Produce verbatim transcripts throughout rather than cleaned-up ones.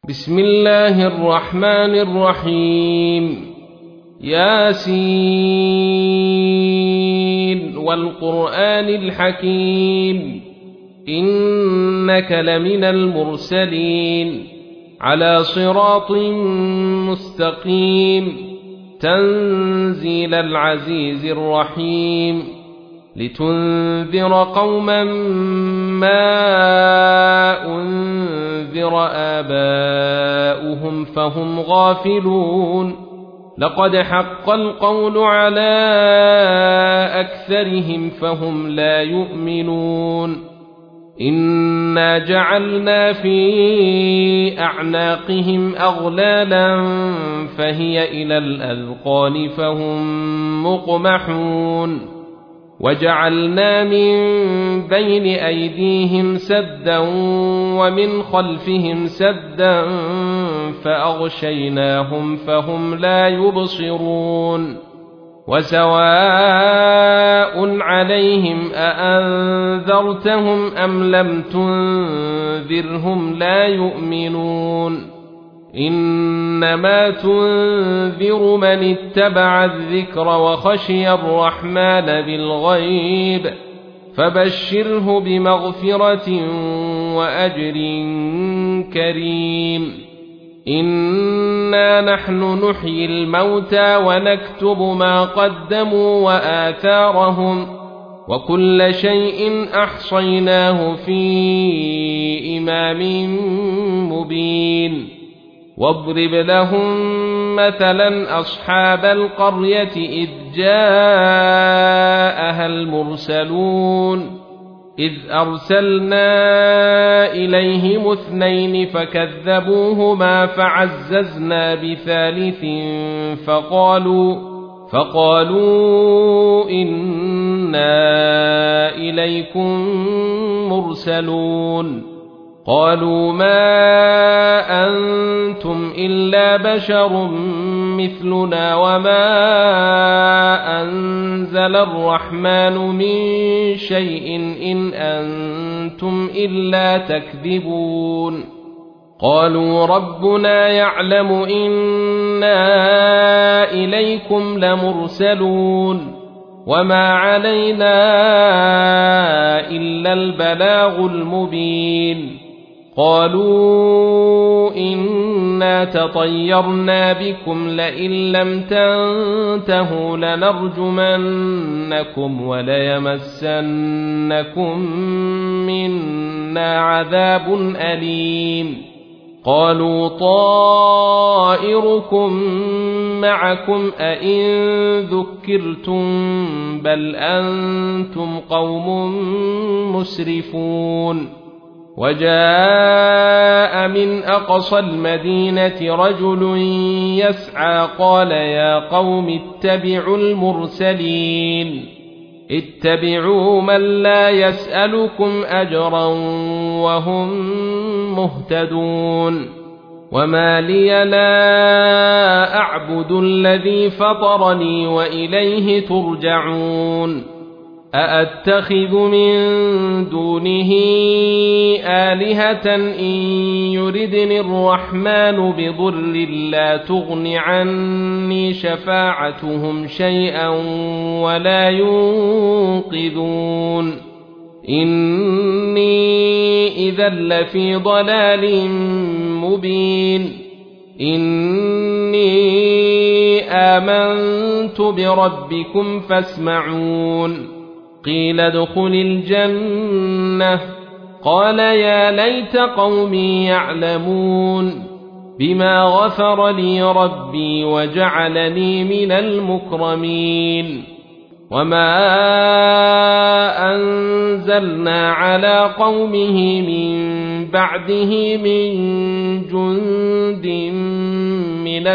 بسم الله الرحمن الرحيم. ياسين والقرآن الحكيم إنك لمن المرسلين على صراط مستقيم تنزيل العزيز الرحيم لتنذر قوما ما أنذر آباؤهم فهم غافلون لقد حق القول على أكثرهم فهم لا يؤمنون إنا جعلنا في أعناقهم أغلالا فهي إلى الأذقان فهم مقمحون وجعلنا من بين أيديهم سدا ومن خلفهم سدا فأغشيناهم فهم لا يبصرون وسواء عليهم أأنذرتهم أم لم تنذرهم لا يؤمنون إنما تنذر من اتبع الذكر وخشي الرحمن بالغيب فبشره بمغفرة وأجر كريم. إنا نحن نحيي الموتى ونكتب ما قدموا وآثارهم وكل شيء أحصيناه في إمام مبين. واضرب لهم مثلا أصحاب القرية إذ جاءها المرسلون إذ أرسلنا إليهم اثنين فكذبوهما فعززنا بثالث فقالوا فقالوا إنا إليكم مرسلون قالوا ما أنتم إلا بشر مثلنا وما أنزل الرحمن من شيء إن أنتم إلا تكذبون قالوا ربنا يعلم إنا إليكم لمرسلون وما علينا إلا البلاغ المبين قالوا إنا تطيرنا بكم لئن لم تنتهوا لنرجمنكم وليمسنكم منا عذاب أليم قالوا طائركم معكم أئن ذكرتم بل أنتم قوم مسرفون وجاء من أقصى المدينة رجل يسعى قال يا قوم اتبعوا المرسلين اتبعوا من لا يسألكم أجرا وهم مهتدون وما لي لا أعبد الذي فطرني وإليه ترجعون أأتخذ من دونه آلهة إن يردني الرحمن بضر لا تغن عني شفاعتهم شيئا ولا ينقذون إني إذا لفي ضلال مبين إني آمنت بربكم فاسمعون قيل ادخل الجنة قال يا ليت قومي يعلمون بما غفر لي ربي وجعلني من المكرمين وما أنزلنا على قومه من بعده من جند من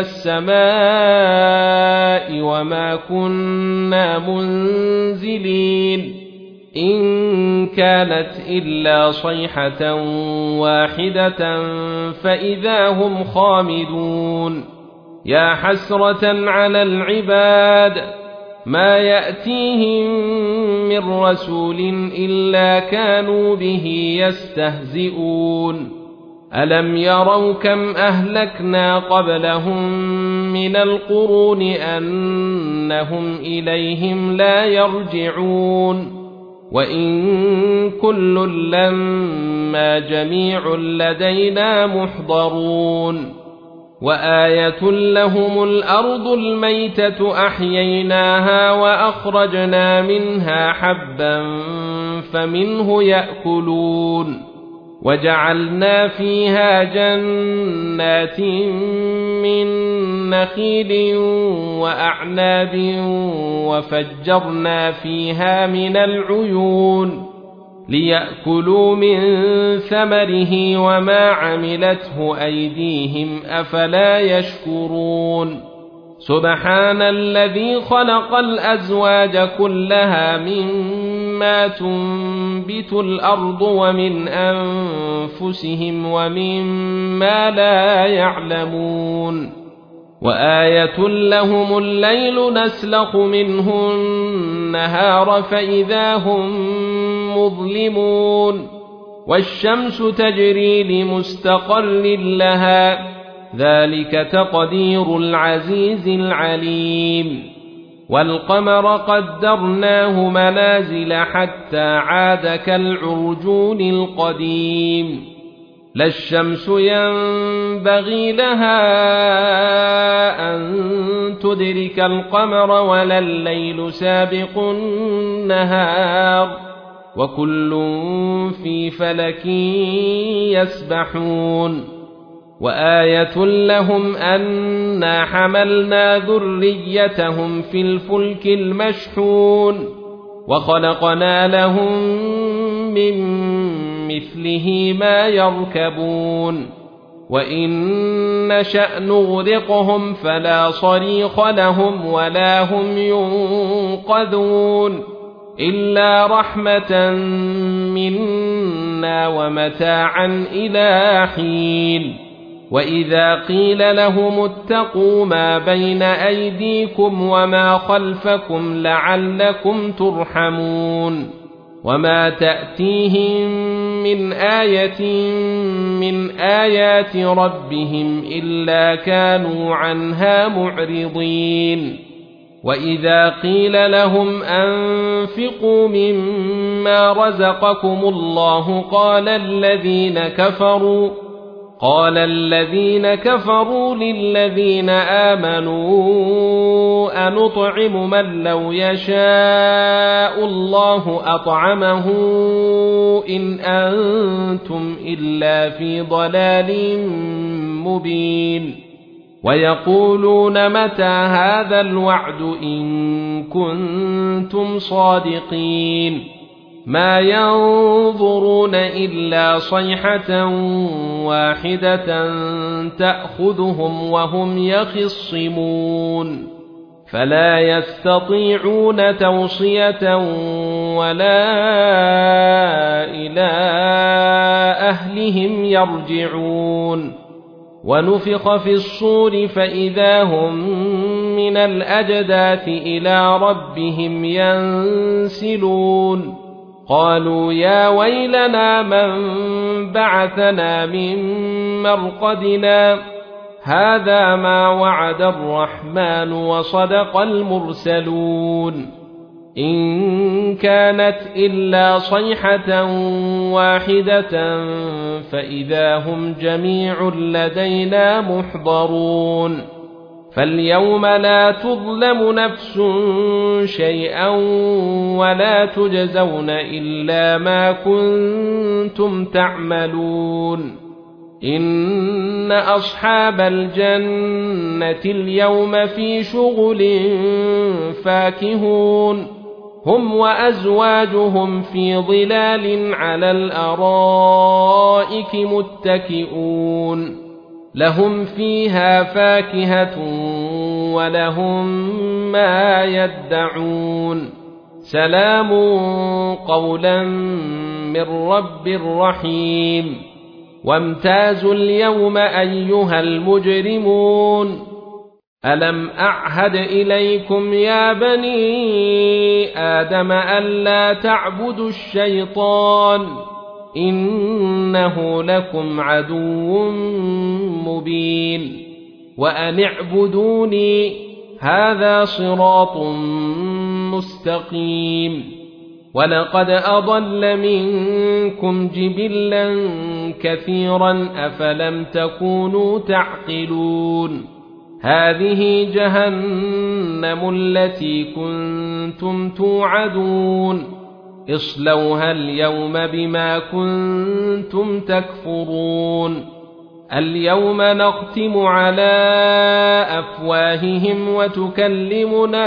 السماء وما كنا منزلين إن كانت إلا صيحة واحدة فإذا هم خامدون يا حسرة على العباد ما يأتيهم من رسول إلا كانوا به يستهزئون ألم يروا كم أهلكنا قبلهم من القرون أنهم إليهم لا يرجعون وإن كل لما جميع لدينا محضرون وآية لهم الأرض الميتة أحييناها وأخرجنا منها حبا فمنه يأكلون وجعلنا فيها جنات من نخيل وأعناب وفجرنا فيها من العيون ليأكلوا من ثمره وما عملته أيديهم أفلا يشكرون سبحان الذي خلق الأزواج كلها مما تنبت الأرض ومن أنفسهم ومما لا يعلمون وآية لهم الليل نسلخ منه النهار فإذا هم مظلمون والشمس تجري لمستقر لها ذلك تقدير العزيز العليم والقمر قدرناه منازل حتى عاد كالعرجون القديم لا الشمس ينبغي لها أن تدرك القمر ولا الليل سابق النهار وكل في فلك يسبحون وآية لهم أنا حملنا ذريتهم في الفلك المشحون وخلقنا لهم من مثله ما يركبون وإن نشأ نغرقهم فلا صريخ لهم ولا هم ينقذون إلا رحمة منا ومتاعا إلى حين وإذا قيل لهم اتقوا ما بين أيديكم وما خلفكم لعلكم ترحمون وما تأتيهم من آية من آيات ربهم إلا كانوا عنها معرضين وإذا قيل لهم أنفقوا مما رزقكم الله قال الذين كفروا قال الذين كفروا للذين آمنوا أنطعم من لو يشاء الله أطعمه إن أنتم إلا في ضلال مبين ويقولون متى هذا الوعد إن كنتم صادقين ما ينظرون إلا صيحة واحدة تأخذهم وهم يخصمون فلا يستطيعون توصية ولا إلى أهلهم يرجعون ونفخ في الصور فإذا هم من الأجداث إلى ربهم ينسلون قالوا يا ويلنا من بعثنا من مرقدنا هذا ما وعد الرحمن وصدق المرسلون إن كانت إلا صيحة واحدة فإذا هم جميع لدينا محضرون فاليوم لا تظلم نفس شيئا ولا تجزون إلا ما كنتم تعملون إن أصحاب الجنة اليوم في شغل فاكهون هم وأزواجهم في ظلال على الأرائك متكئون لهم فيها فاكهة ولهم ما يدعون سلام قولا من رب رحيم وامتازوا اليوم أيها المجرمون ألم أعهد إليكم يا بني آدم ألا تعبدوا الشيطان إنه لكم عدو مبين وأن اعبدوني هذا صراط مستقيم ولقد أضل منكم جبلا كثيرا أفلم تكونوا تعقلون هذه جهنم التي كنتم توعدون اصلوها اليوم بما كنتم تكفرون اليوم نختم على أفواههم وتكلمنا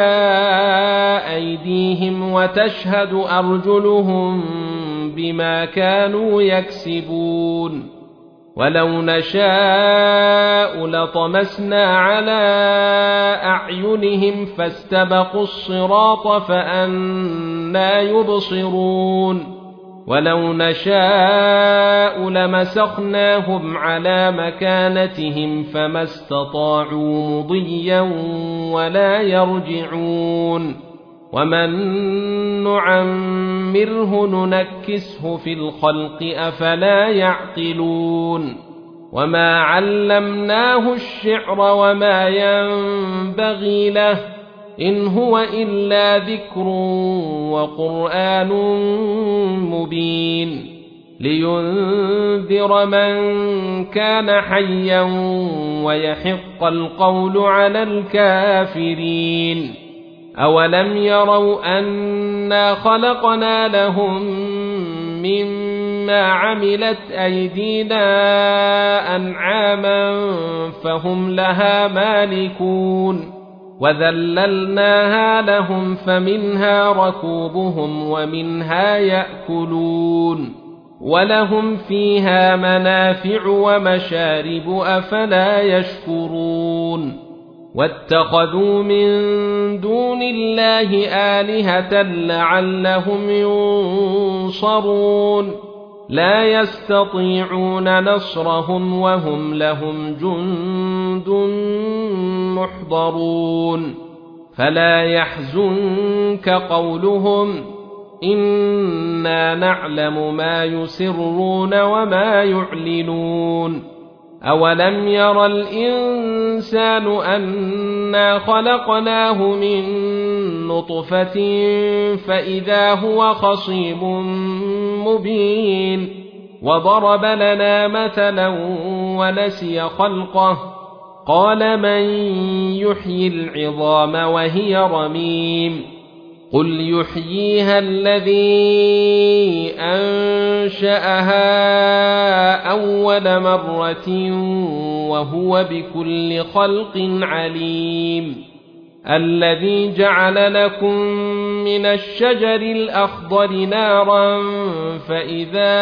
أيديهم وتشهد أرجلهم بما كانوا يكسبون ولو نشاء لطمسنا على أعينهم فاستبقوا الصراط فأنى يبصرون ولو نشاء لمسخناهم على مكانتهم فما استطاعوا مضيا ولا يرجعون ومن نعمره ننكسه في الخلق أفلا يعقلون وما علمناه الشعر وما ينبغي له إن هو إلا ذكر وقرآن مبين لينذر من كان حيا ويحق القول على الكافرين أولم يروا أنا خلقنا لهم مما عملت أيدينا أنعاما فهم لها مالكون وذللناها لهم فمنها ركوبهم ومنها يأكلون ولهم فيها منافع ومشارب أفلا يشكرون واتخذوا من دون الله آلهة لعلهم ينصرون لا يستطيعون نصرهم وهم لهم جند محضرون فلا يحزنك قولهم إنا نعلم ما يسرون وما يعلنون أولم ير الإنسان أنا خلقناه من نطفة فإذا هو خصيم مبين وضرب لنا مثلا ونسي خلقه قال من يحيي العظام وهي رميم قل يحييها الذي أنشأها أول مرة وهو بكل خلق عليم الذي جعل لكم من الشجر الأخضر نارا فإذا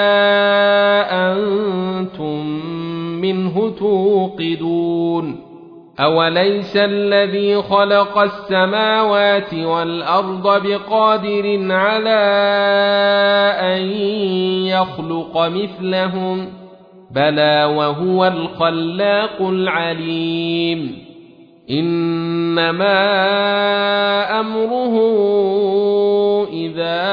أنتم منه توقدون أوليس الذي خلق السماوات والأرض بقادر على أن يخلق مثلهم بلى وهو الخلاق العليم إنما أمره إذا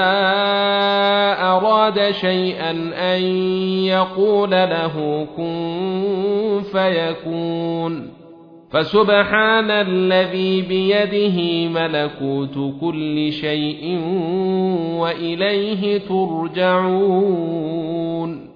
أراد شيئا أن يقول له كن فيكون فسبحان الذي بيده ملكوت كل شيء وإليه ترجعون